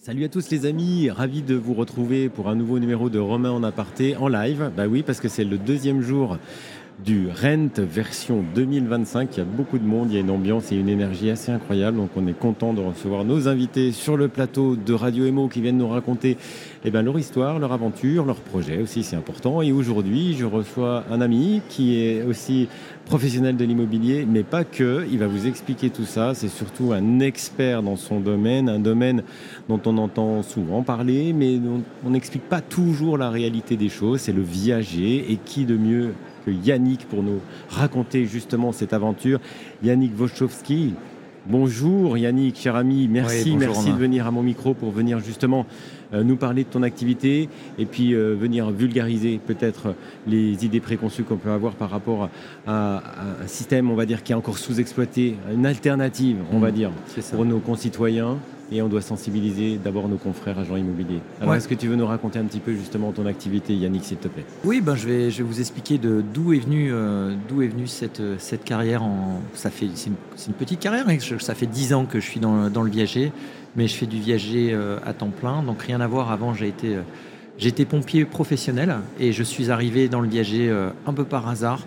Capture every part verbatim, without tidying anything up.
Salut à tous les amis, ravi de vous retrouver pour un nouveau numéro de Romain en aparté en live. Bah oui, parce que c'est le deuxième jour du Rent version deux mille vingt-cinq. Il y a beaucoup de monde, il y a une ambiance et une énergie assez incroyable. Donc on est content de recevoir nos invités sur le plateau de Radio Emo qui viennent nous raconter eh ben, leur histoire, leur aventure, leur projet aussi, c'est important. Et aujourd'hui, je reçois un ami qui est aussi professionnel de l'immobilier, mais pas que. Il va vous expliquer tout ça. C'est surtout un expert dans son domaine, un domaine dont on entend souvent parler, mais dont on n'explique pas toujours la réalité des choses. C'est le viager. Et qui de mieux que Yannick pour nous raconter justement cette aventure. Yannick Wojciechowski. Bonjour Yannick, cher ami, merci, oui, bonjour, merci Romain. de venir à mon micro pour venir justement euh, nous parler de ton activité et puis euh, venir vulgariser peut-être les idées préconçues qu'on peut avoir par rapport à, à un système, on va dire, qui est encore sous-exploité, une alternative, on Mmh, va dire, c'est ça. pour nos concitoyens. Et on doit sensibiliser d'abord nos confrères agents immobiliers. Alors, Ouais. est-ce que tu veux nous raconter un petit peu justement ton activité, Yannick, s'il te plaît? Oui, ben, je, vais, je vais vous expliquer de, d'où est venue, euh, d'où est venue cette, cette carrière. En, ça fait, c'est, une, c'est une petite carrière, mais je- ça fait dix ans que je suis dans, dans le viager, mais je fais du viager euh, à temps plein, donc rien à voir. Avant, j'ai été, euh, j'étais pompier professionnel et je suis arrivé dans le viager euh, un peu par hasard.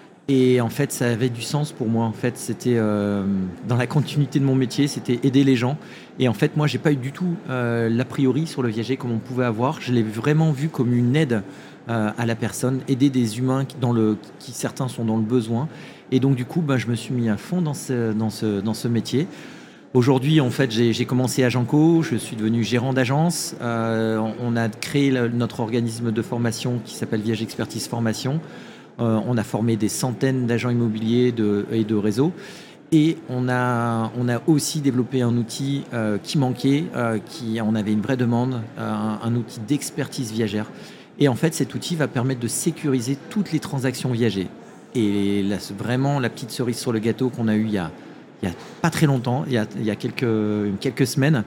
Et en fait, ça avait du sens pour moi. En fait, c'était euh, dans la continuité de mon métier, c'était aider les gens. Et en fait, moi, j'ai pas eu du tout euh, l'a priori sur le viager comme on pouvait avoir. Je l'ai vraiment vu comme une aide euh, à la personne, aider des humains qui, dans le, qui certains sont dans le besoin. Et donc, du coup, ben, je me suis mis à fond dans ce, dans ce, dans ce métier. Aujourd'hui, en fait, j'ai, j'ai commencé à Genco, je suis devenu gérant d'agence. Euh, on, on a créé le- notre organisme de formation qui s'appelle Viage Expertise Formation. Euh, on a formé des centaines d'agents immobiliers de, et de réseaux. Et on a, on a aussi développé un outil euh, qui manquait, euh, qui, on avait une vraie demande, euh, un, un outil d'expertise viagère. Et en fait, cet outil va permettre de sécuriser toutes les transactions viagers. Et là, c'est vraiment la petite cerise sur le gâteau qu'on a eu il y a, il y a pas très longtemps, il y a, il y a quelques, quelques semaines.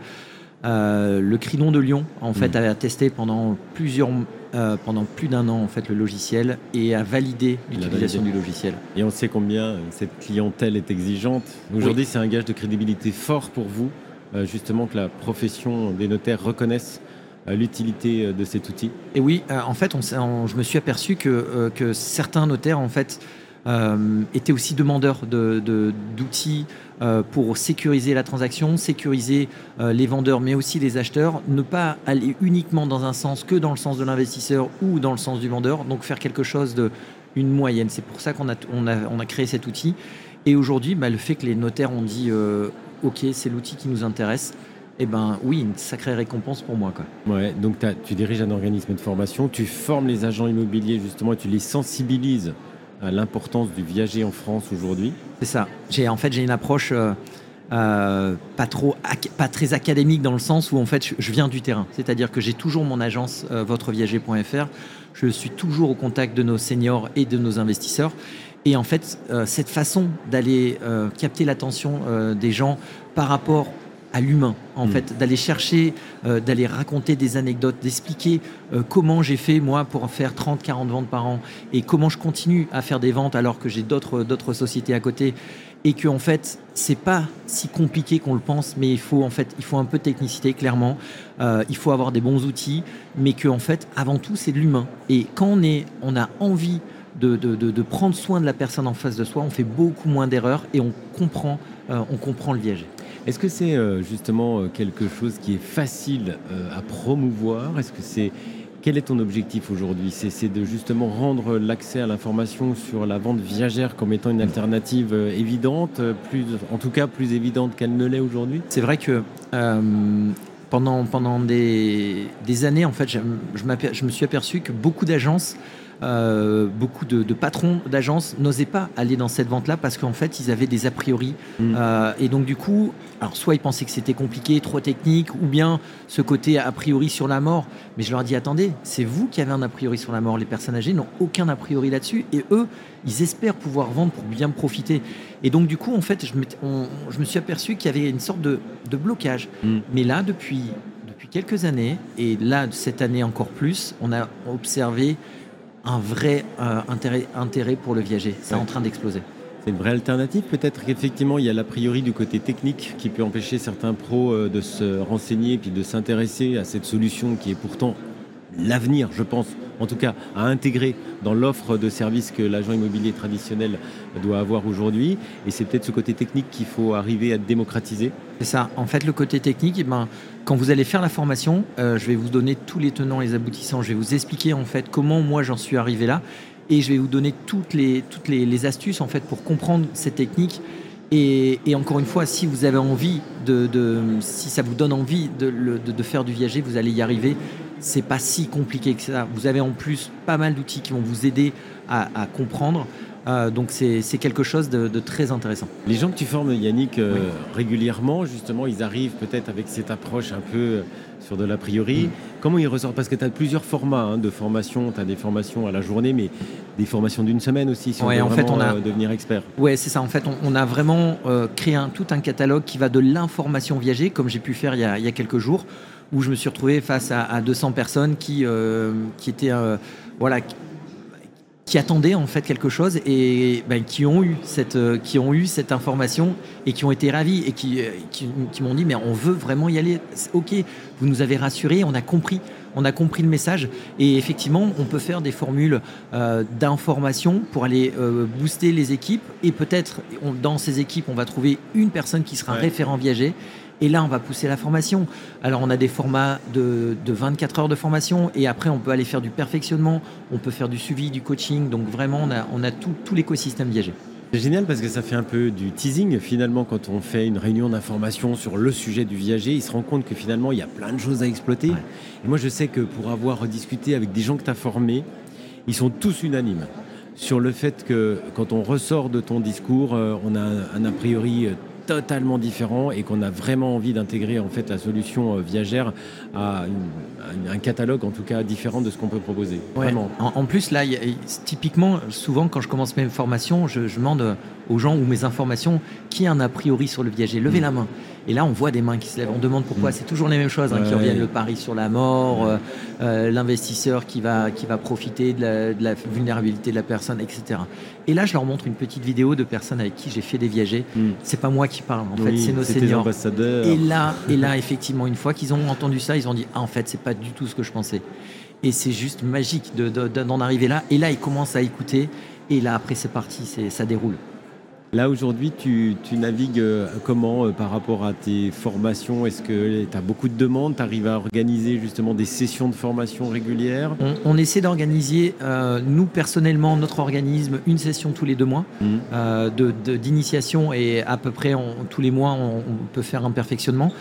Euh, le Cridon de Lyon, en fait, Mmh. a testé pendant plusieurs, euh, pendant plus d'un an en fait le logiciel et a validé Il a l'utilisation validé. du logiciel. Et on sait combien euh, cette clientèle est exigeante. Aujourd'hui, c'est un gage de crédibilité fort pour vous, euh, justement que la profession des notaires reconnaisse euh, l'utilité euh, de cet outil. Et oui, euh, en fait, on, s'est- on- je me suis aperçu que, euh, que certains notaires en fait euh, étaient aussi demandeurs de, de- d'outils euh, pour sécuriser la transaction, sécuriser euh, les vendeurs, mais aussi les acheteurs, ne pas aller uniquement dans un sens que dans le sens de l'investisseur ou dans le sens du vendeur, donc faire quelque chose de une moyenne. C'est pour ça qu'on a, on a, on a créé cet outil. Et aujourd'hui, bah, le fait que les notaires ont dit euh, OK, c'est l'outil qui nous intéresse, eh ben oui, une sacrée récompense pour moi, quoi. Ouais, donc t'as- tu diriges un organisme de formation, tu formes les agents immobiliers justement et tu les sensibilises à l'importance du viager en France aujourd'hui. C'est ça. J'ai, en fait, j'ai une approche euh, euh, pas, trop, ac- pas très académique dans le sens où en fait, je, je viens du terrain. C'est-à-dire que j'ai toujours mon agence euh, votre viager point f r. Je suis toujours au contact de nos seniors et de nos investisseurs. Et en fait, euh, cette façon d'aller euh, capter l'attention euh, des gens par rapport à l'humain, en Mm. fait, d'aller chercher, euh, d'aller raconter des anecdotes, d'expliquer euh, comment j'ai fait moi pour faire trente, quarante ventes par an et comment je continue à faire des ventes alors que j'ai d'autres, d'autres sociétés à côté et que en fait c'est pas si compliqué qu'on le pense, mais il faut en fait il faut un peu de technicité clairement, euh, il faut avoir des bons outils, mais que en fait avant tout c'est de l'humain. Et quand on est, on a envie de, de, de, de prendre soin de la personne en face de soi, on fait beaucoup moins d'erreurs et on comprend, euh, on comprend le viager. Est-ce que c'est euh, justement euh, quelque chose qui est facile euh, à promouvoir? Est-ce que c'est Quel est ton objectif aujourd'hui? C'est, c'est de justement rendre l'accès à l'information sur la vente viagère comme étant une alternative euh, évidente, euh, plus, en tout cas plus évidente qu'elle ne l'est aujourd'hui? C'est vrai que euh, pendant, pendant des, des années, en fait, je, je, m'aper- je me suis aperçu que beaucoup d'agences, euh, beaucoup de, de patrons d'agences n'osaient pas aller dans cette vente-là parce qu'en fait, ils avaient des a priori. Mm. Euh, et donc, du coup, alors soit ils pensaient que c'était compliqué, trop technique, ou bien ce côté a priori sur la mort. Mais je leur dis, attendez, c'est vous qui avez un a priori sur la mort. Les personnes âgées n'ont aucun a priori là-dessus. Et eux, ils espèrent pouvoir vendre pour bien profiter. Et donc, du coup, en fait, je, m'étais- on- je me suis aperçu qu'il y avait une sorte de, de blocage. Mm. Mais là, depuis, depuis quelques années, et là, cette année encore plus, on a observé un vrai euh, intérêt, intérêt pour le viager. C'est Ouais. en train d'exploser. C'est une vraie alternative. Peut-être qu'effectivement, il y a l'a priori du côté technique qui peut empêcher certains pros euh, de se renseigner puis de s'intéresser à cette solution qui est pourtant l'avenir, je pense, en tout cas à intégrer dans l'offre de services que l'agent immobilier traditionnel doit avoir aujourd'hui. Et c'est peut-être ce côté technique qu'il faut arriver à démocratiser. C'est ça. En fait, le côté technique, eh ben, quand vous allez faire la formation, euh, je vais vous donner tous les tenants et les aboutissants. Je vais vous expliquer en fait comment moi j'en suis arrivé là. Et je vais vous donner toutes les, toutes les, les astuces en fait, pour comprendre cette technique. Et, et encore une fois, si vous avez envie, de, de, si ça vous donne envie de, de, de faire du viager, vous allez y arriver. C'est pas si compliqué que ça. Vous avez en plus pas mal d'outils qui vont vous aider à, à comprendre. Euh, donc c'est, c'est quelque chose de, de très intéressant. Les gens que tu formes, Yannick, euh, Oui. régulièrement, justement, ils arrivent peut-être avec cette approche un peu sur de l'a priori. Mm. Comment ils ressortent? Parce que tu as plusieurs formats hein, de formation. Tu as des formations à la journée, mais des formations d'une semaine aussi, si Ouais, on veut en fait, vraiment on a- euh, devenir expert. Ouais, c'est ça. En fait, on, on a vraiment euh, créé un, tout un catalogue qui va de l'information viager, comme j'ai pu faire il y a, il y a quelques jours, où je me suis retrouvé face à, à deux cents personnes qui, euh, qui étaient, euh, voilà, qui, qui attendaient en fait quelque chose et ben, qui ont eu cette, euh, qui ont eu cette information et qui ont été ravis et qui, euh, qui, qui m'ont dit mais on veut vraiment y aller. C'est ok, vous nous avez rassurés, on a compris. On a compris le message et effectivement, on peut faire des formules euh, d'information pour aller euh, booster les équipes et peut-être on- dans ces équipes, on va trouver une personne qui sera un Ouais. référent viager et là, on va pousser la formation. Alors, on a des formats de, de vingt-quatre heures de formation et après, on peut aller faire du perfectionnement, on peut faire du suivi, du coaching. Donc vraiment, on a, on a tout, tout l'écosystème viager. C'est génial parce que ça fait un peu du teasing finalement quand on fait une réunion d'information sur le sujet du viager. Il se rend compte que finalement il y a plein de choses à exploiter. Ouais. Et moi je sais que pour avoir discuté avec des gens que tu as formés, ils sont tous unanimes sur le fait que quand on ressort de ton discours, euh, on a un, un a priori euh, totalement différent et qu'on a vraiment envie d'intégrer en fait la solution euh, viagère à, une- à un catalogue en tout cas différent de ce qu'on peut proposer. Ouais. Vraiment. En, en plus, là, il y a- typiquement, souvent, quand je commence mes formations, je, je demande aux gens ou mes informations qui a un a priori sur le viager. Levez Mm. la main. Et là, on voit des mains qui se lèvent. On demande pourquoi. Mm. C'est toujours les mêmes choses hein, qui Ouais. reviennent. Le pari sur la mort, euh, euh, l'investisseur qui va, qui va profiter de la, de la vulnérabilité de la personne, et cetera. Et là, je leur montre une petite vidéo de personnes avec qui j'ai fait des viagers. Mm. C'est pas moi qui parle. En fait, Oui, c'est nos tes seniors. ambassadeurs. Et là, et là, effectivement, une fois qu'ils ont entendu ça, ils ont dit ah, en fait, c'est pas du tout ce que je pensais. Et c'est juste magique de, de- de- d'en arriver là. Et là, ils commencent à écouter. Et là, après, c'est parti, c'est, ça déroule. Là, aujourd'hui, tu, tu navigues euh, comment euh, par rapport à tes formations? Est-ce que tu as beaucoup de demandes? Tu arrives à organiser justement des sessions de formation régulières? On, on essaie d'organiser, euh, nous personnellement, notre organisme, une session tous les deux mois Mhm. euh, de, de- d'initiation et à peu près on- tous les mois, on, on peut faire un perfectionnement.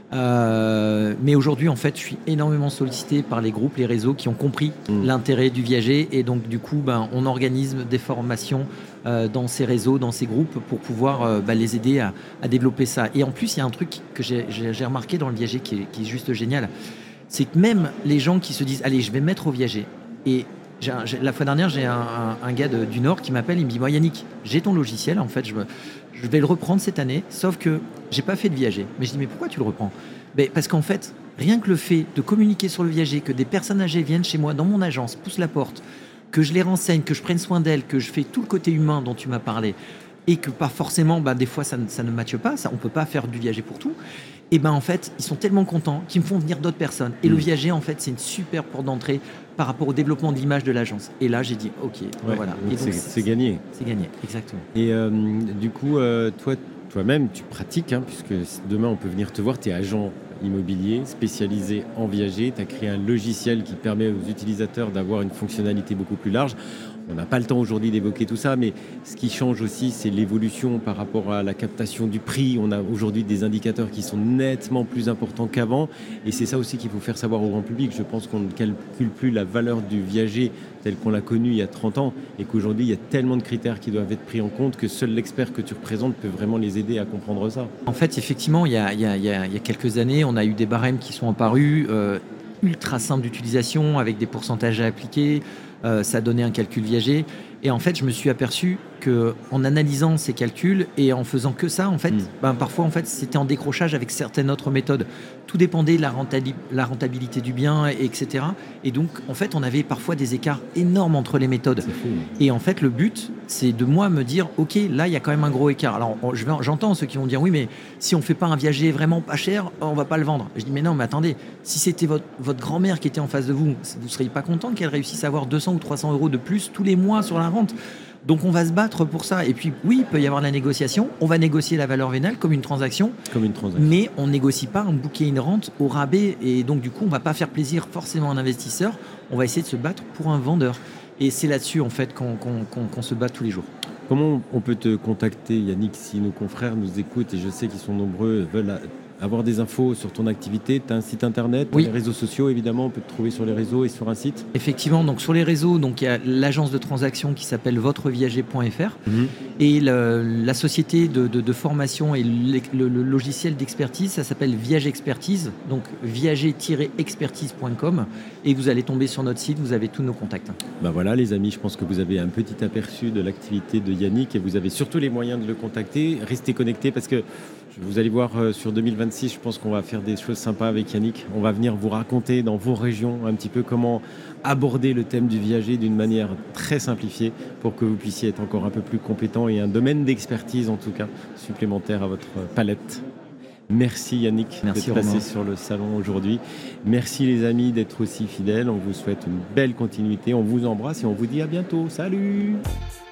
Euh, mais aujourd'hui, en fait, je suis énormément sollicité par les groupes, les réseaux qui ont compris Mhm. l'intérêt du viager et donc du coup, ben, on organise des formations euh, dans ces réseaux, dans ces groupes pour pouvoir euh, ben, les aider à, à développer ça. Et en plus, il y a un truc que j'ai, j'ai- j'ai remarqué dans le viager qui est, qui est juste génial, c'est que même les gens qui se disent, allez, je vais me mettre au viager. Et j'ai un- j'ai- la fois dernière, j'ai un, un- un gars de- du Nord qui m'appelle, il me dit, moi Yannick, j'ai ton logiciel, en fait, je, me- je vais le reprendre cette année, sauf que j'ai pas fait de viager. Mais je dis, mais pourquoi tu le reprends? Ben, parce qu'en fait, rien que le fait de communiquer sur le viager, que des personnes âgées viennent chez moi dans mon agence, poussent la porte, que je les renseigne, que je prenne soin d'elles, que je fais tout le côté humain dont tu m'as parlé, et que pas forcément, ben, des fois ça, ne- ça ne matche pas, ça, on peut pas faire du viager pour tout, et ben en fait, ils sont tellement contents qu'ils me font venir d'autres personnes. Et le Mm. viager, en fait, c'est une super porte d'entrée par rapport au développement de l'image de l'agence. Et là, j'ai dit, ok, ben Ouais, voilà. donc Et donc, c'est, c'est gagné. C'est gagné, exactement. Et euh, du coup, euh, toi, toi-même, tu pratiques, hein, puisque demain on peut venir te voir, tu es agent immobilier spécialisé en viager, tu as créé un logiciel qui permet aux utilisateurs d'avoir une fonctionnalité beaucoup plus large. On n'a pas le temps aujourd'hui d'évoquer tout ça, mais ce qui change aussi, c'est l'évolution par rapport à la captation du prix. On a aujourd'hui des indicateurs qui sont nettement plus importants qu'avant, et c'est ça aussi qu'il faut faire savoir au grand public. Je pense qu'on ne calcule plus la valeur du viager telle qu'on l'a connue il y a trente ans, et qu'aujourd'hui, il y a tellement de critères qui doivent être pris en compte que seul l'expert que tu représentes peut vraiment les aider à comprendre ça. En fait, effectivement, il y a, il y a- il y a- il y a quelques années, on a eu des barèmes qui sont apparus, euh, ultra simples d'utilisation, avec des pourcentages à appliquer. Euh, ça donnait un calcul viager. Et en fait, je me suis aperçu qu'en analysant ces calculs et en faisant que ça, en fait, Mm. ben, parfois, en fait, c'était en décrochage avec certaines autres méthodes. Tout dépendait de la, rentali- la rentabilité du bien, et cetera. Et donc, en fait, on avait parfois des écarts énormes entre les méthodes. C'est fou. Et en fait, le but, c'est de moi me dire, ok, là, il y a quand même un gros écart. Alors, on- je vais- j'entends ceux qui vont dire, oui, mais si on fait pas un viager vraiment pas cher, on va pas le vendre. Je dis, mais non, mais attendez, si c'était votre, votre grand-mère qui était en face de vous, vous seriez pas content qu'elle réussisse à avoir deux cents ou trois cents euros de plus tous les mois sur la rente. Donc on va se battre pour ça. Et puis oui, il peut y avoir de la négociation. On va négocier la valeur vénale comme une transaction, Comme une transaction. mais on négocie pas un bouquet une rente au rabais. Et donc du coup, on va pas faire plaisir forcément à un investisseur. On va essayer de se battre pour un vendeur. Et c'est là-dessus en fait qu'on qu'on- qu'on- qu'on se bat tous les jours. Comment on peut te contacter, Yannick, si nos confrères nous écoutent, et je sais qu'ils sont nombreux, veulent a- avoir des infos sur ton activité? Tu as un site internet, Oui. les réseaux sociaux, évidemment, on peut te trouver sur les réseaux et sur un site. Effectivement, donc sur les réseaux, donc il y a l'agence de transaction qui s'appelle votre viager point f r et le- la société de, de- de formation et le, le- le logiciel d'expertise, ça s'appelle Viage Expertise, donc viager tiret expertise point com, et vous allez tomber sur notre site, vous avez tous nos contacts. Ben voilà, les amis, je pense que vous avez un petit aperçu de l'activité de Yannick et vous avez surtout les moyens de le contacter. Restez connectés parce que vous allez voir euh, sur deux mille vingt-six, je pense qu'on va faire des choses sympas avec Yannick. On va venir vous raconter dans vos régions un petit peu comment aborder le thème du viager d'une manière très simplifiée pour que vous puissiez être encore un peu plus compétent et un domaine d'expertise en tout cas supplémentaire à votre palette. Merci Yannick Merci, d'être passé Romain. sur le salon aujourd'hui. Merci les amis d'être aussi fidèles. On vous souhaite une belle continuité. On vous embrasse et on vous dit à bientôt. Salut!